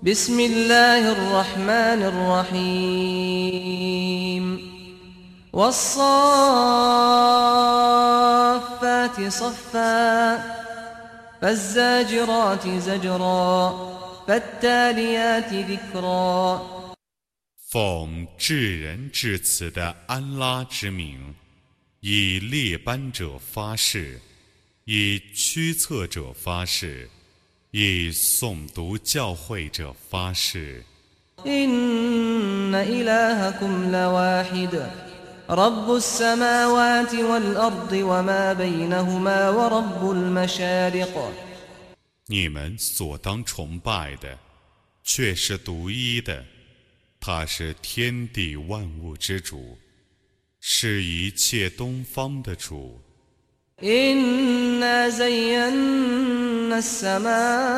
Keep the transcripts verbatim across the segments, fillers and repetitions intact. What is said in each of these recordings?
بسم الله الرحمن الرحيم والصافات صفا فالزاجرات زجرا فالتاليات ذكرا 奉至仁至慈的安拉之名，以列班者发誓，以驱策者发誓，以诵读教诲者发誓。 إن إلهكم لواحد رب السماوات والأرض وما بينهما ورب المشارق 你们所当崇拜的，却是独一的，他是天地万物之主，是一切东方的主。 إنا زينا السماء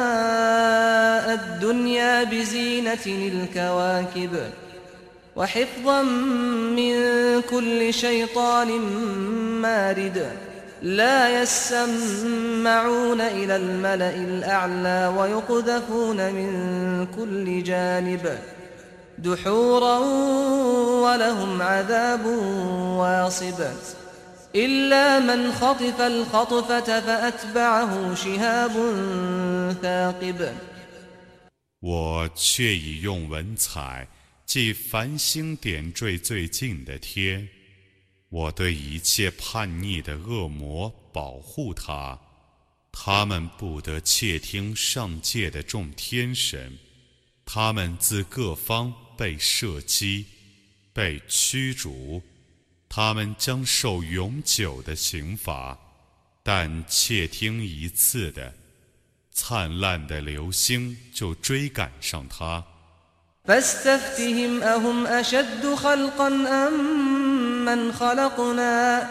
الدنيا بزينة الكواكب وحفظا من كل شيطان مارد لا يسمعون إلى الملأ الأعلى ويقذفون من كل جانب دحورا ولهم عذاب واصب إلا من خطف الخطفة فأتبعه شهاب ثاقب 我却已用文采即繁星点缀最近的天，我对一切叛逆的恶魔保护他，他们不得窃听上界的众天神，他们自各方被射击，被驱逐，他们将受永久的刑罚，但窃听一次的灿烂的流星就追赶上他。 فاستفتهم أهم أشد خلقا أم من خلقنا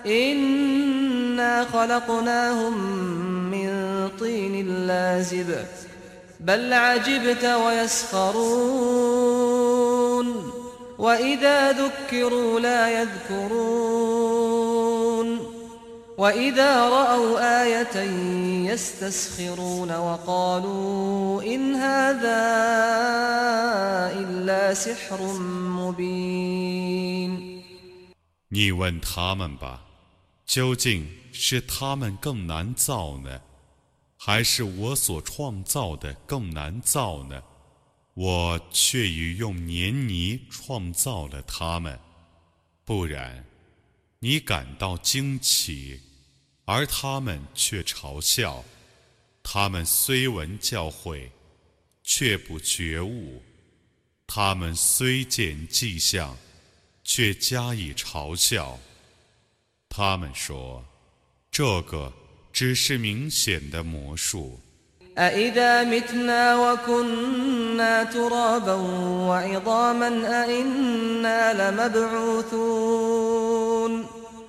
إنا خلقناهم من طين لازب بل عجبت ويسخرون وإذا ذكروا لا يذكرون وإذا رأوا آية يستسخرون وقالوا إن هذا إلا سحر مبين 你问他们吧，究竟是他们更难造呢，还是我所创造的更难造呢？我却已用黏泥创造了他们，不然你感到惊奇，而他们却嘲笑。他们虽闻教诲，却不觉悟；他们虽见迹象，却加以嘲笑。他们说，这个只是明显的魔术。 أإذا متنا وكنا ترابا وعظاما أإنا لمبعوثون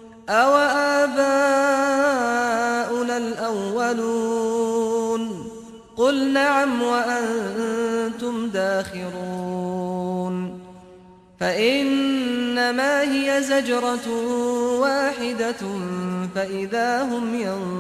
أوآباؤنا الأولون قل نعم وأنتم داخرون فإنما هي زجرة واحدة فإذا هم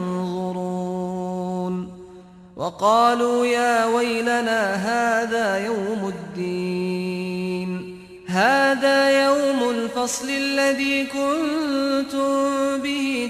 ينظرون وقالوا يا ويلنا هذا يوم الدين هذا يوم الفصل الذي كنتم به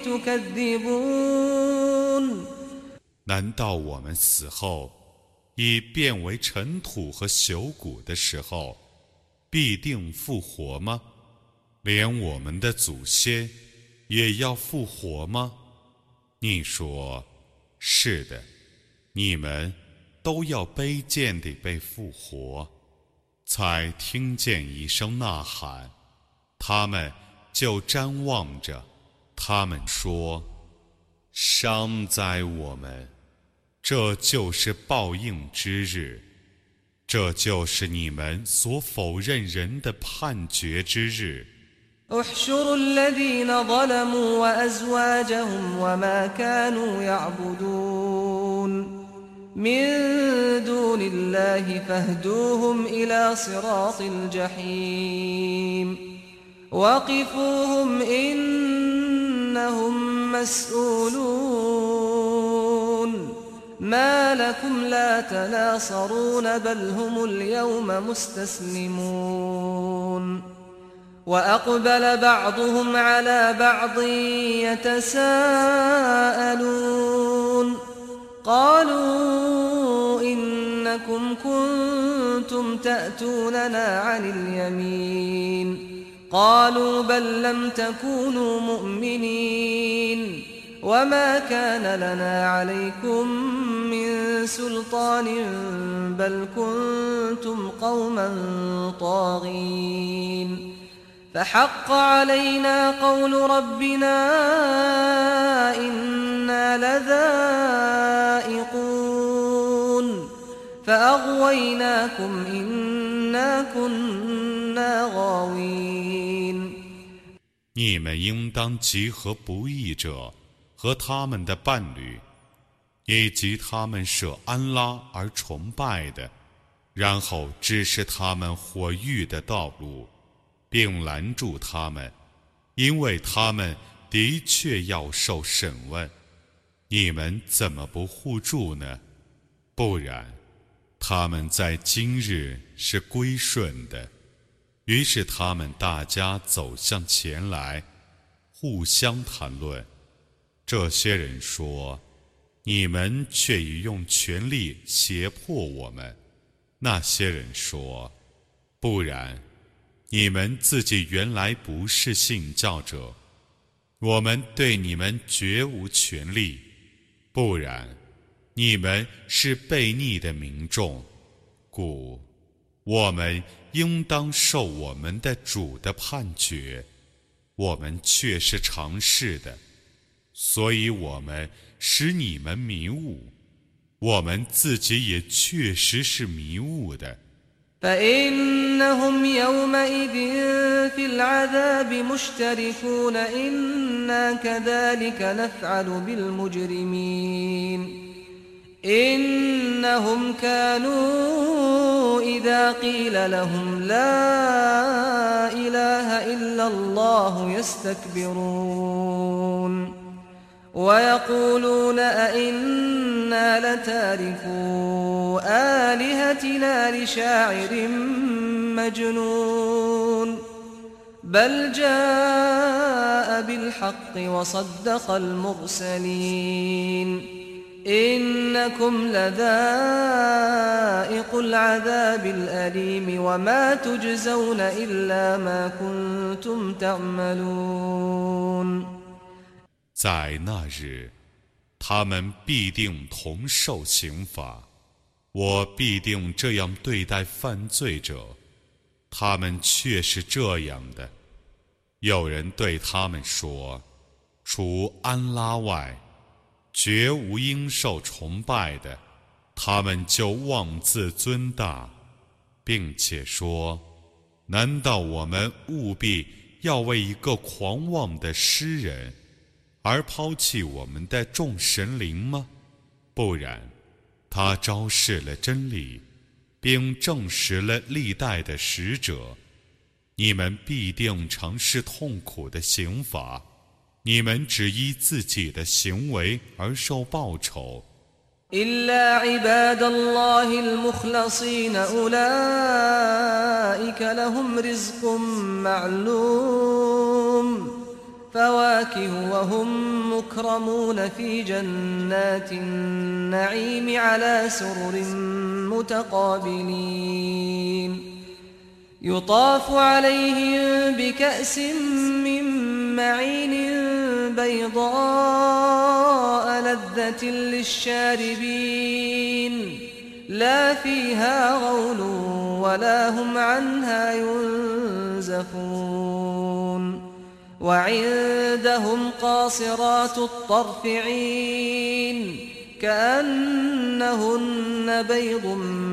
تكذبون 难道我们死后已变为尘土和朽骨的时候，必定复活吗？连我们的祖先也要复活吗？你说，是的，你们都要卑贱地被复活。才听见一声呐喊，他们就瞻望着，他们说，伤哉我们，这就是报应之日，这就是你们所否认人的判决之日。 احشروا الذين ظلموا وأزواجهم وما كانوا يعبدون من دون الله فاهدوهم إلى صراط الجحيم وقفوهم إنهم مسؤولون ما لكم لا تناصرون بل هم اليوم مستسلمون وأقبل بعضهم على بعض يتساءلون قالوا إنكم كنتم تأتوننا عن اليمين قالوا بل لم تكونوا مؤمنين وما كان لنا عليكم من سلطان بل كنتم قوما طاغين فحق علينا قول ربنا إنا لذائقون فأغويناكم إنا كنا غاوين 你们应当集合不义者和他们的伴侣，以及他们舍安拉而崇拜的，然后指示他们火狱的道路，并拦住他们，因为他们的确要受审问。你们怎么不护住呢？不然，他们在今日是归顺的。于是他们大家走向前来，互相谈论。这些人说：“你们却已用权力胁迫我们。”那些人说：“不然，你们自己原来不是信教者，我们对你们绝无权利。不然，你们是悖逆的民众，故我们应当受我们的主的判决，我们却是常试的，所以我们使你们迷雾，我们自己也确实是迷雾的。 فإنهم يومئذ في العذاب مشتركون إنا كذلك نفعل بالمجرمين إنهم كانوا إذا قيل لهم لا إله إلا الله يستكبرون ويقولون أئنا لتاركو آلهتنا لشاعر مجنون بل جاء بالحق وصدق المرسلين إنكم لذائق العذاب الأليم وما تجزون إلا ما كنتم تعملون 在那日，他们必定同受刑罚，我必定这样对待犯罪者，他们却是这样的。有人对他们说：“除安拉外，绝无应受崇拜的。”他们就妄自尊大，并且说：“难道我们务必要为一个狂妄的诗人而抛弃我们的众神灵吗？不然，他昭示了真理，并证实了历代的使者。你们必定尝试痛苦的刑罚，你们只依自己的行为而受报酬。 إلا عباد الله المخلصين أولئك لهم رزق معلوم فواكه وهم مكرمون في جنات النعيم على سرر متقابلين يطاف عليهم بكأس من معين بيضاء لذة للشاربين لا فيها غول ولا هم عنها ينزفون وعندهم قاصرات الطرف عين كأنهن بيض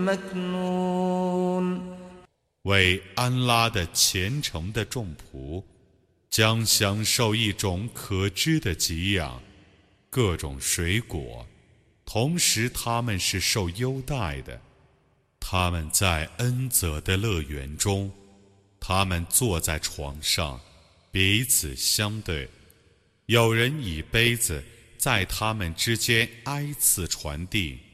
مكنون 为安拉的虔诚的众仆将享受一种可知的给养，各种水果，同时他们是受优待的。他们在恩泽的乐园中，他们坐在床上，彼此相对，有人以杯子在他们之间挨次传递。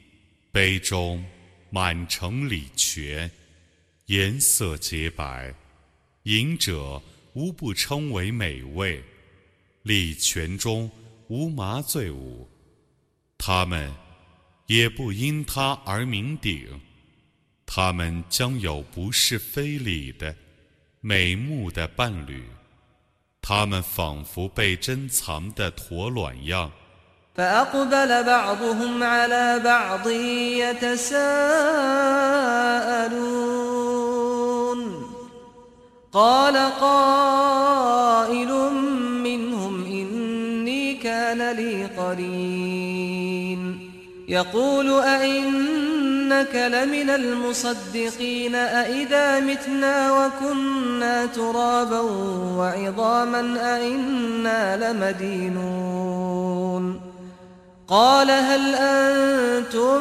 杯中满城礼泉，颜色洁白，饮者无不称为美味。礼泉中无麻醉物，他们也不因它而酩酊。他们将有不是非礼的美目的伴侣，他们仿佛被珍藏的驼卵样。 فأقبل بعضهم على بعض يتساءلون قال قائل منهم إني كان لي قرين يقول أئنك لمن المصدقين أئذا متنا وكنا ترابا وعظاما أئنا لمدينون قال هل أنتم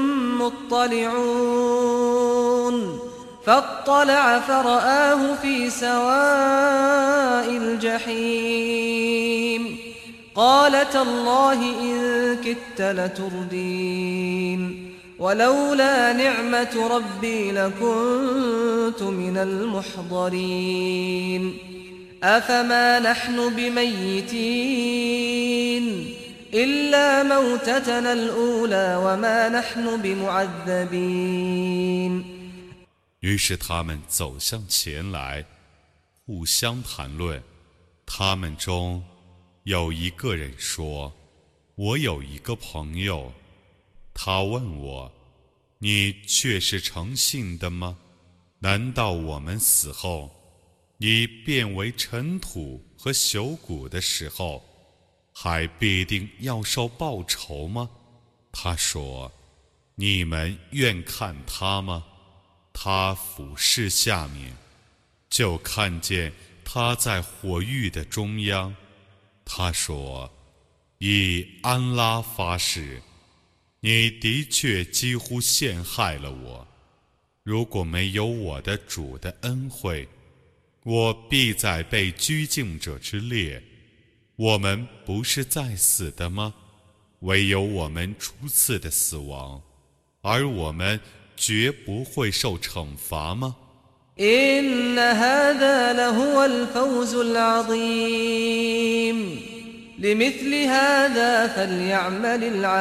مطلعون فاطلع فرآه في سواء الجحيم قال تالله إن كدت لتردين ولولا نعمة ربي لكنت من المحضرين أفما نحن بميتين إلا موتتنا الأولى وما نحن بمعذبين 于是他们走向前来，互相谈论。他们中有一个人说：“我有一个朋友，他问我，你却是诚信的吗？难道我们死后，你变为尘土和朽骨的时候，还必定要受报酬吗？”他说：“你们愿看他吗？”他俯视下面，就看见他在火狱的中央。他说：“以安拉发誓，你的确几乎陷害了我。如果没有我的主的恩惠，我必在被拘禁者之列。我们不是在死的吗？唯有我们初次的死亡，而我们绝不会受惩罚吗？ إن هذا لهو الفوز العظيم لمثل هذا فليعمل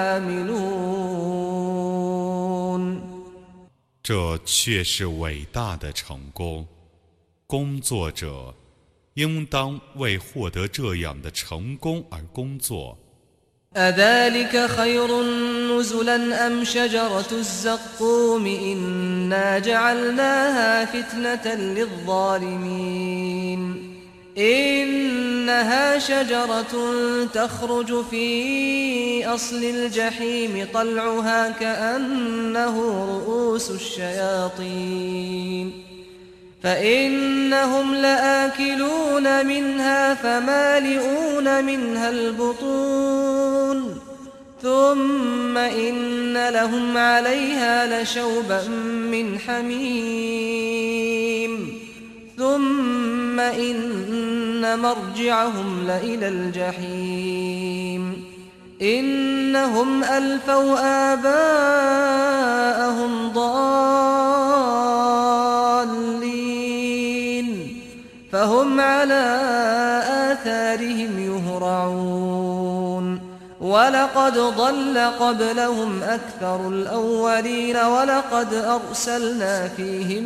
العاملون 这却是伟大的成功，工作者应当为获得这样的成功而工作。 أذلك خير نزلا أم شجرة الزقوم إنا جعلناها فتنة للظالمين إنها شجرة تخرج في أصل الجحيم طلعها كأنه رؤوس الشياطين فإنهم لآكلون منها فمالئون منها البطون ثم إن لهم عليها لشوبا من حميم ثم إن مرجعهم لإلى الجحيم إنهم ألفوا آباءهم ضالين فهم على آثارهم يهرعون ولقد ضل قبلهم أكثر الأولين ولقد أرسلنا فيهم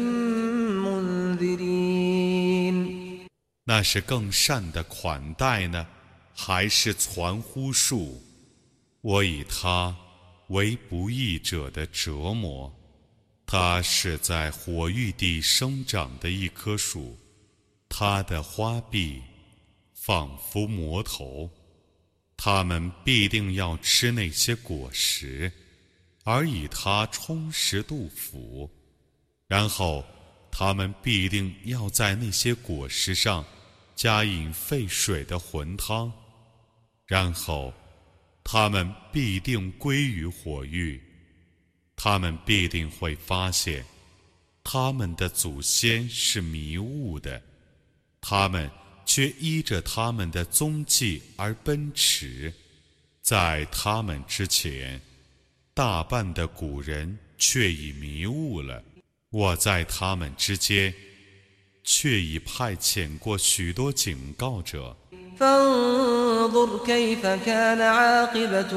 منذرين 那是更善的款待呢，还是传呼术？我以它为不义者的折磨。它是在火域地生长的一棵树，它的花臂仿佛魔头。他们必定要吃那些果实，而以它充实肚腹。然后他们必定要在那些果实上加饮沸水的浑汤，然后他们必定归于火狱。他们必定会发现，他们的祖先是迷雾的，他们却依着他们的踪迹而奔驰。在他们之前， 大半的古人却已迷悟了。我在他们之间却已派遣过许多警告者。 فانظر كيف كان عاقبة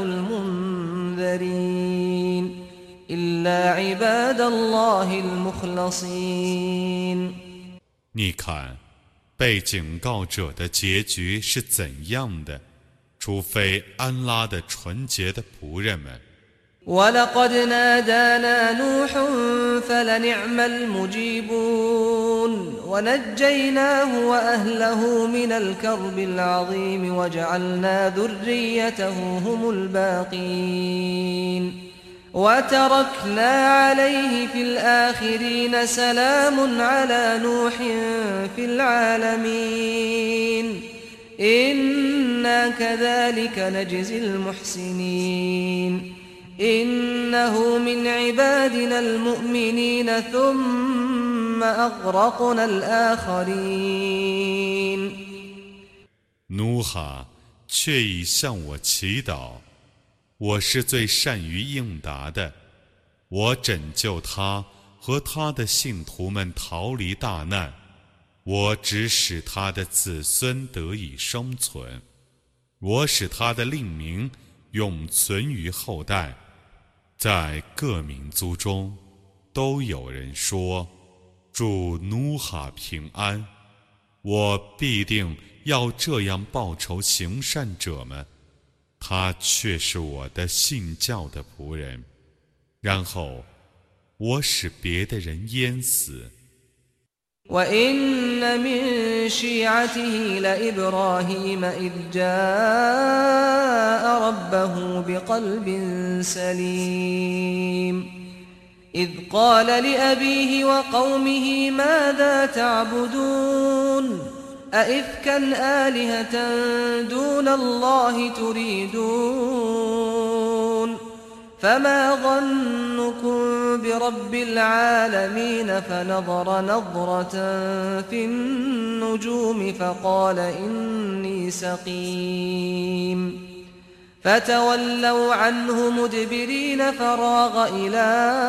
المنذرين إلا عباد الله المخلصين。 你看，被警告者的结局是怎样的？除非安拉的纯洁的仆人们。 ولقد نادانا نوح فلنعم المجيبون ونجيناه وأهله من الكرب العظيم وجعلنا ذريته هم الباقين وتركنا عليه في الآخرين سلام على نوح في العالمين إنا كذلك نجزي المحسنين إنه من عبادنا المؤمنين ثم أغرقنا الآخرين。 努哈却已向我祈祷，我是最善于应答的。我拯救他和他的信徒们逃离大难，我只使他的子孙得以生存，我使他的令名永存于后代。在各民族中都有人说，祝努哈平安，我必定要这样报酬行善者们，他却是我的信教的仆人。然后我使别的人淹死。 وإن من شيعته لإبراهيم إذ جاء ربه بقلب سليم إذ قال لأبيه وقومه ماذا تعبدون أئفكا آلهة دون الله تريدون فما ظنكم برب العالمين فنظر نظرة في النجوم فقال إني سقيم فتولوا عنه مدبرين فراغ إلى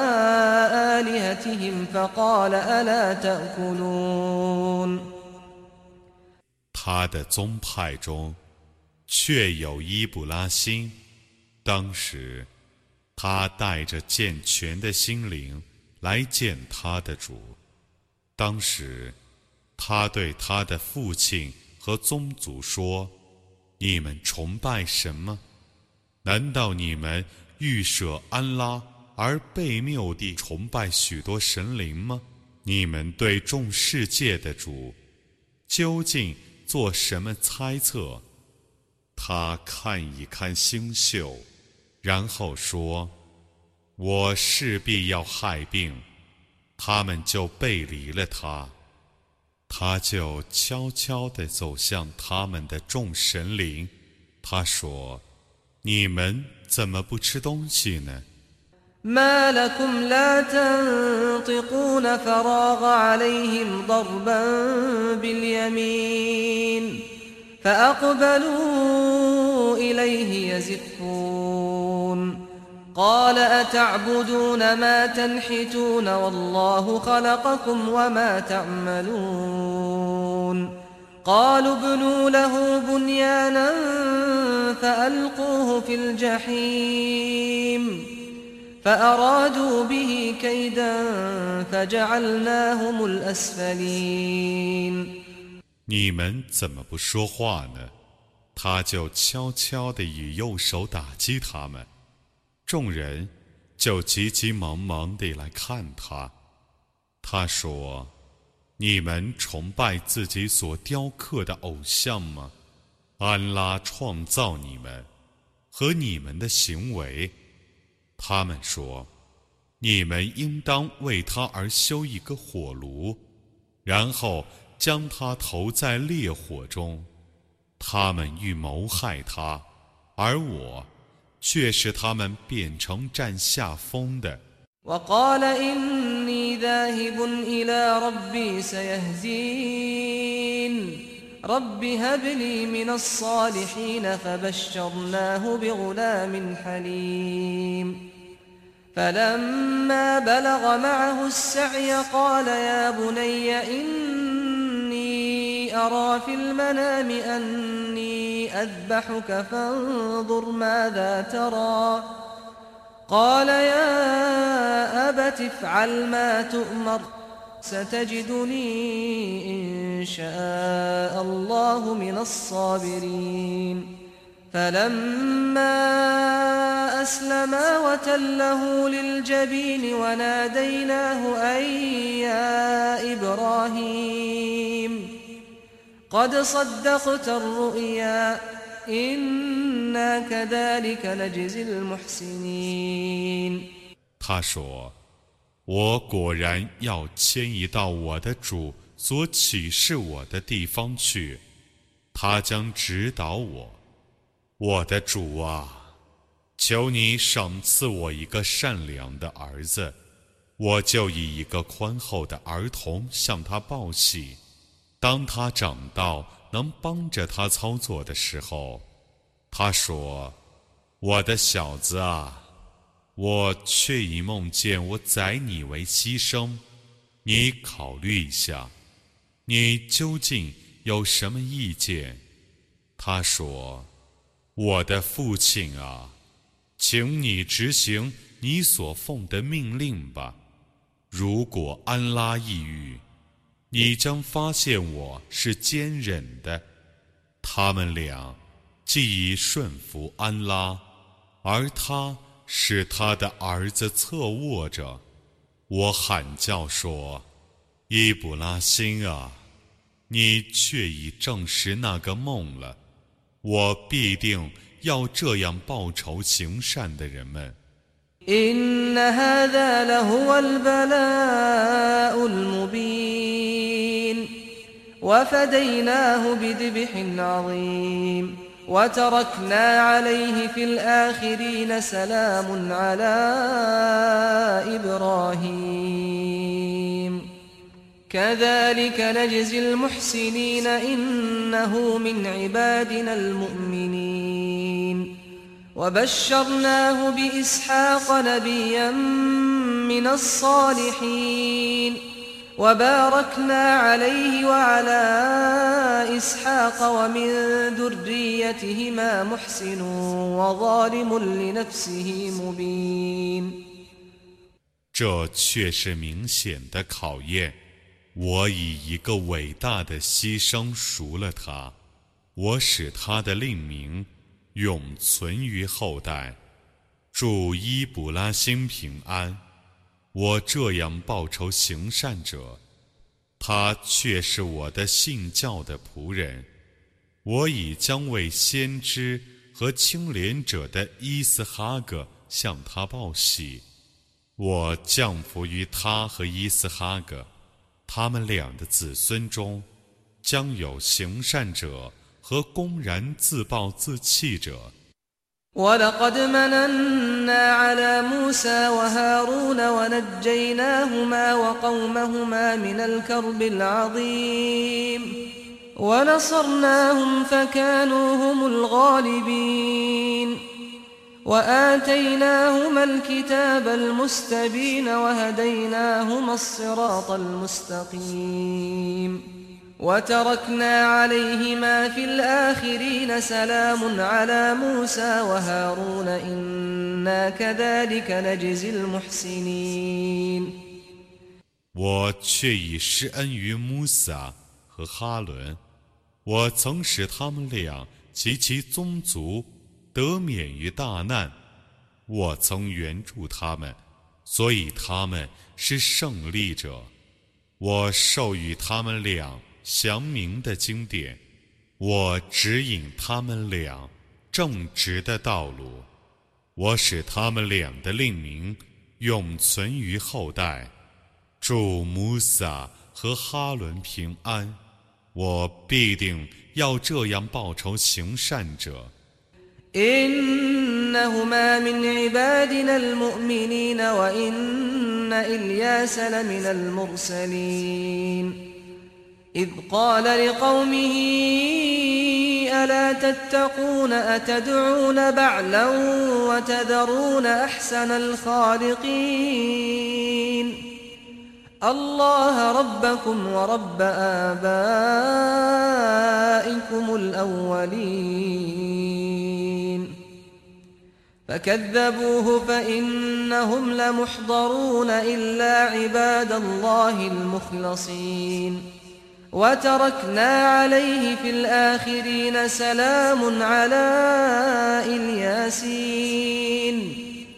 آلهتهم فقال ألا تأكلون。 他的宗派中却有伊布拉欣，当时他带着健全的心灵来见他的主。当时他对他的父亲和宗族说，你们崇拜什么？难道你们欲舍安拉而悖谬地崇拜许多神灵吗？你们对众世界的主究竟做什么猜测？他看一看星宿，然后说，我势必要害病，他们就背离了他。他就悄悄地走向他们的众神灵，他说，你们怎么不吃东西呢？ ما لكم لا تنطقون فراغ عليهم ضربا باليمين فأقبلوا إليه يزفون قال أتعبدون ما تنحتون والله خلقكم وما تعملون قالوا ابنوا له بنيانا فألقوه في الجحيم فأرادوا به كيدا فجعلناهم الأسفلين。 你们怎么不说话呢？他就悄悄地以右手打击他们，众人就急急忙忙地来看他。他说，你们崇拜自己所雕刻的偶像吗？安拉创造你们和你们的行为。他们说，你们应当为他而修一个火炉，然后将他投在烈火中。他们欲谋害他，而我却使他们变成占下风的。 وقال إني ذاهب إلى ربي سيهدين رب هب لي من الصالحين فبشرناه بغلام حليم فلما بلغ معه السعي قال يا بني إني أرى في المنام أني أذبحك فانظر ماذا ترى قال يا أبت افعل ما تؤمر ستجدني إن شاء الله من الصابرين فلما أسلما وتله للجبين وناديناه أن يا إبراهيم قد صدقت الرؤيا إنا كذلك نجزي المحسنين 他说：“我果然要迁移到我的主所启示我的地方去，他将指导我。我的主啊，求你赏赐我一个善良的儿子，我就以一个宽厚的儿童向他报喜。当他长到能帮着他操作的时候，他说：我的小子啊，我却已梦见我宰你为牺牲，你考虑一下，你究竟有什么意见？他说：我的父亲啊，请你执行你所奉的命令吧。如果安拉抑郁，你将发现我是坚忍的。他们俩既已顺服安拉，而他使他的儿子侧卧着。我喊叫说：伊卜拉欣啊，你却已证实那个梦了。我必定要这样报仇行善的人们。 إن هذا لهو البلاء المبين وفديناه بذبح عظيم وتركنا عليه في الآخرين سلام على إبراهيم كذلك نجزي المحسنين إنه من عبادنا المؤمنين وبشرناه بإسحاق نبيا من الصالحين وباركنا عليه وعلى إسحاق ومن ذريتهما محسن وظالم لنفسه مبين 这却是明显的考验。我以一个伟大的牺牲赎了他，我使他的令名永存于后代。祝伊卜拉欣平安。我这样报仇行善者，他却是我的信教的仆人。我已将为先知和清廉者的伊斯哈格向他报喜。我降福于他和伊斯哈格，他们俩的子孙中将有行善者和公然自暴自弃者。 ولقد مننا على موسى وهارون ونجيناهما وقومهما من الكرب العظيم ونصرناهم فكانوا هم الغالبين وآتيناهما الكتاب المستبين وهديناهما الصراط المستقيم وتركنا عليهما في الآخرين سلام على موسى وهارون إنا كذلك نجزي المحسنين 我却已施恩于穆萨和哈伦，我曾使他们俩及其宗族得免于大难，我曾援助他们，所以他们是胜利者。我授予他们俩详明的经典，我指引他们俩正直的道路，我使他们俩的令名永存于后代。祝穆萨和哈伦平安，我必定要这样报仇行善者。 إنهما من عبادنا المؤمنين وإن إلياس لمن المرسلين إذ قال لقومه ألا تتقون أتدعون بعلا وتذرون أحسن الخالقين الله ربكم ورب آبائكم الأولين فكذبوه فإنهم لمحضرون إلا عباد الله المخلصين وتركنا عليه في الآخرين سلام على الياسين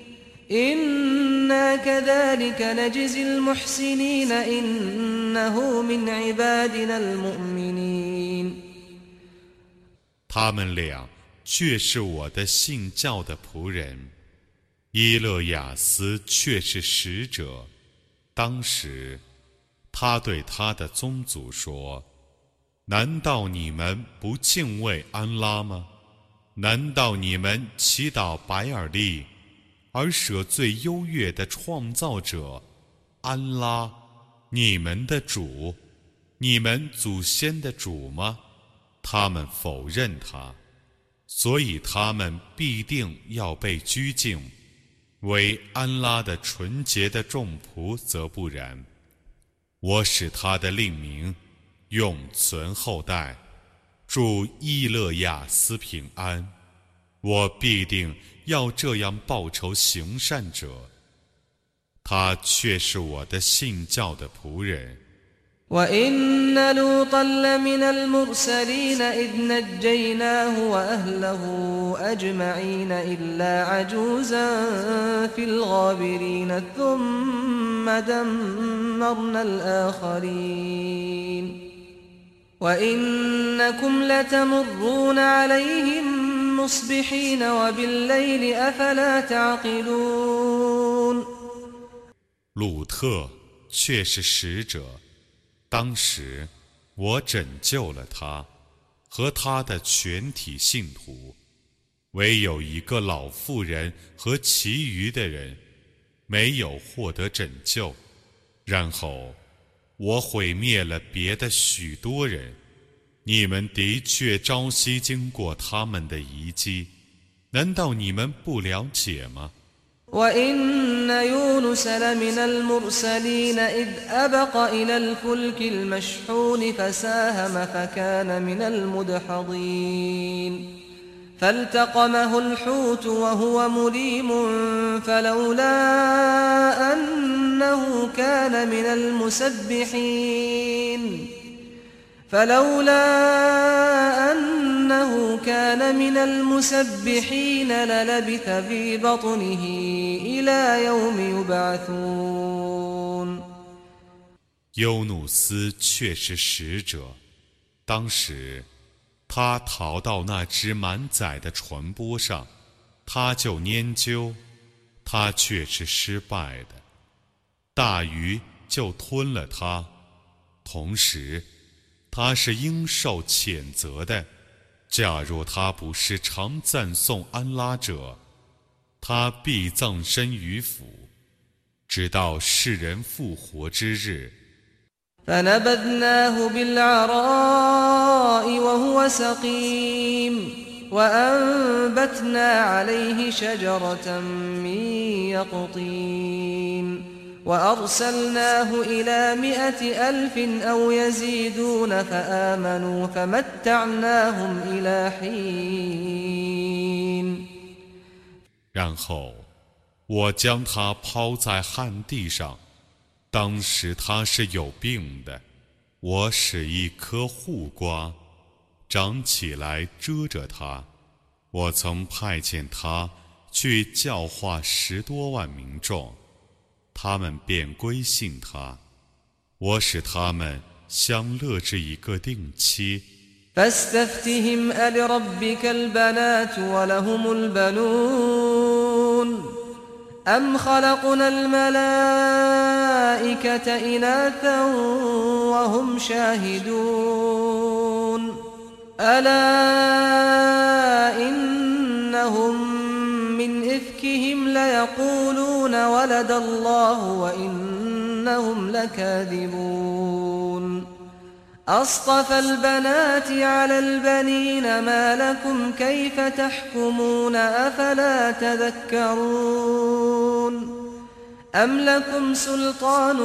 إنا كذلك نجزي المحسنين إنه من عبادنا المؤمنين 他们俩却是我的信教的仆人，伊勒雅斯却是使者。当时他对他的宗族说：难道你们不敬畏安拉吗？难道你们祈祷白尔利而舍最优越的创造者安拉，你们的主，你们祖先的主吗？他们否认他，所以他们必定要被拘禁。为安拉的纯洁的众仆则不然。我使他的令名永存后代，祝伊勒雅斯平安。我必定要这样报酬行善者，他却是我的信教的仆人。 وإن لوطا لمن المرسلين إذ نجيناه وأهله أجمعين إلا عجوزا في الغابرين ثم دمرنا الآخرين وإنكم لتمرون عليهم مصبحين وبالليل أفلا تعقلون 鲁特却是使者，当时我拯救了他和他的全体信徒，唯有一个老妇人和其余的人没有获得拯救。然后我毁灭了别的许多人，你们的确朝夕经过他们的遗迹，难道你们不了解吗 وإن يونس لمن المرسلين إذ أبق إلى الفلك المشحون فساهم فكان من المدحضين فالتقمه الحوت وهو مليم فلولا أنه كان من المسبحين فلولا أنه كان من المسبحين للبث في بطنه إلى يوم يبعثون 优努斯却是使者，当时他逃到那只满载的船舶上，他就研究，他却是失败的，大鱼就吞了他，同时他是应受谴责的。假若他不是常赞颂安拉者，他必葬身于腐，直到世人复活之日。 فنبذناه بالعراء وهو سقيم وأنبتنا عليه شجرة من يقطين وأرسلناه إلى مئة ألف أو يزيدون فآمنوا فمتعناهم إلى حين 然后我将他抛在旱地上，当时他是有病的，我使一棵护瓜长起来遮着他，我曾派遣他去教化十多万民众，他们便归信他，我使他们相乐至一个定期。 فاستفتهم ألربك البنات ولهم البنون أم خلقنا الملائكة إناثا وهم شاهدون ألا إنهم من إفكهم ليقولون ولد الله وإنهم لكاذبون أصطفى البنات على البنين ما لكم كيف تحكمون أفلا تذكرون أم لكم سلطان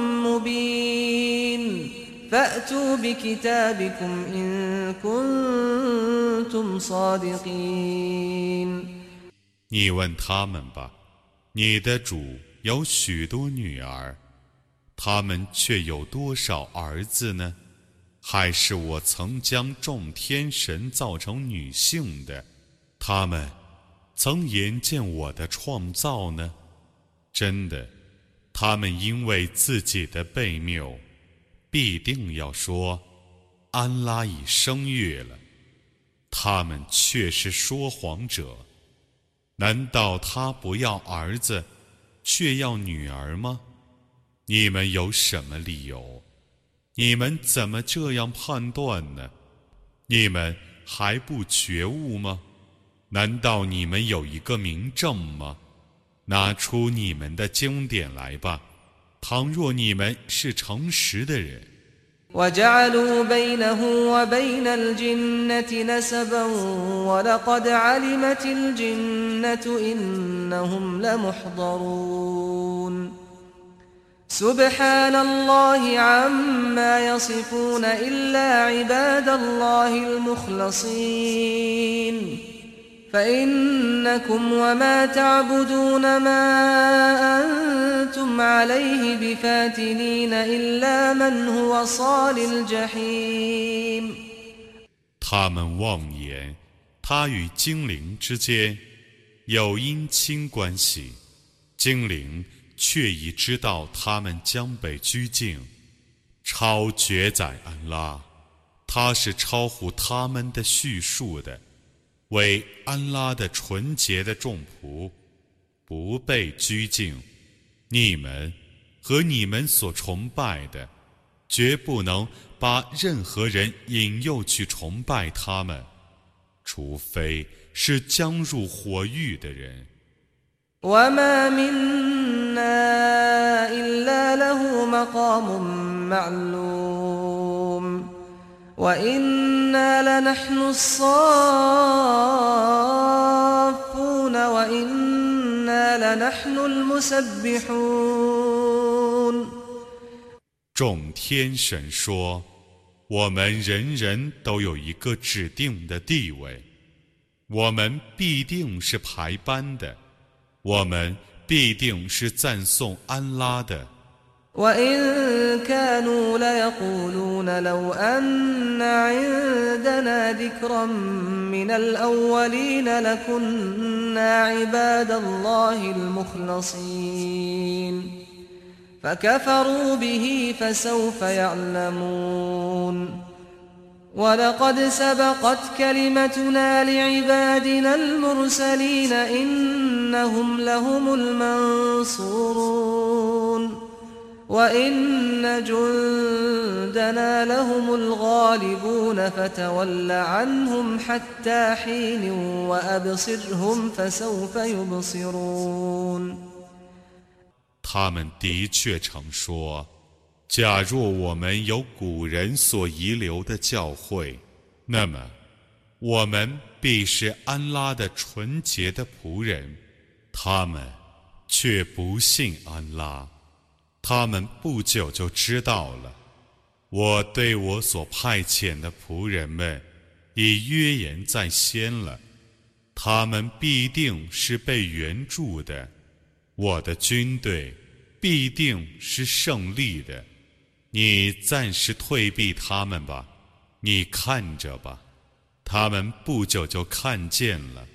مبين فأتوا بكتابكم إن كنتم صادقين 你问他们吧，你的主有许多女儿，他们却有多少儿子呢？还是我曾将众天神造成女性的，他们曾眼见我的创造呢？真的，他们因为自己的悖谬，必定要说安拉已生育了，他们却是说谎者。难道他不要儿子，却要女儿吗？你们有什么理由？你们怎么这样判断呢？你们还不觉悟吗？难道你们有一个明证吗？拿出你们的经典来吧，倘若你们是诚实的人。 وجعلوا بينه وبين الجنة نسبا ولقد علمت الجنة إنهم لمحضرون سبحان الله عما يصفون إلا عباد الله المخلصين فإنكم وما تعبدون ما أنتم عليه بفاتنين إلا من هو صال الجحيم 他们妄言他与精灵之间有姻亲关系，精灵却已知道他们将被拘禁。超绝宰安拉，他是超乎他们的叙述的，为安拉的纯洁的众仆，不被拘禁。你们和你们所崇拜的，绝不能把任何人引诱去崇拜他们，除非是将入火狱的人。 وما منا إلا له مقام معلوم وإنا لنحن الصافون وإنا لنحن المسبحون 众天神说，我们人人都有一个指定的地位，我们必定是排班的，我们必定是赞颂安拉的。 وإن كانوا ليقولون لو أن عندنا ذكرا من الأولين لكنا عباد الله المخلصين فكفروا به فسوف يعلمون ولقد سبقت كلمتنا لعبادنا المرسلين إنهم لهم المنصورون وإن جندنا لهم الغالبون فتول عنهم حتى حين وأبصرهم فسوف يبصرون 他们的确曾说，假若我们有古人所遗留的教诲，那么我们必是安拉的纯洁的仆人。他们却不信安拉，他们不久就知道了。我对我所派遣的仆人们已约言在先了，他们必定是被援助的，我的军队必定是胜利的。你暂时退避他们吧，你看着吧，他们不久就看见了。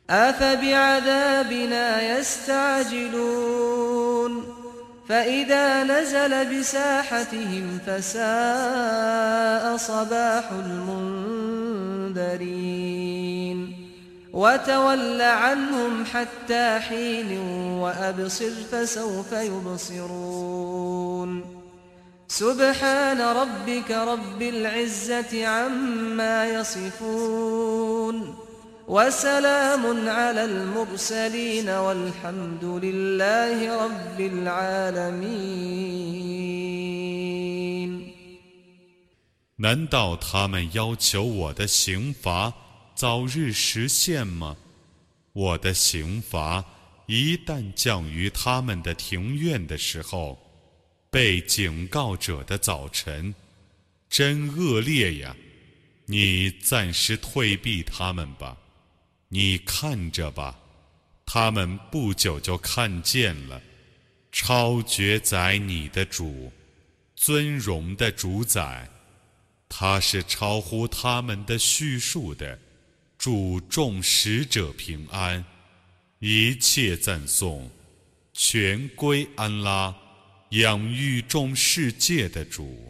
أفبعذابنا يستعجلون فإذا نزل بساحتهم فساء صباح المنذرين وتول عنهم حتى حين وأبصر فسوف يبصرون سبحان ربك رب العزة عما يصفون وسلام على المرسلين والحمد لله رب العالمين 难道他们要求我的刑罚早日实现吗？我的刑罚一旦降于他们的庭院的时候，被警告者的早晨，真恶劣呀！你暂时退避他们吧，你看着吧，他们不久就看见了。超绝宰你的主，尊荣的主宰，他是超乎他们的叙述的，祝众使者平安，一切赞颂全归安拉，养育众世界的主。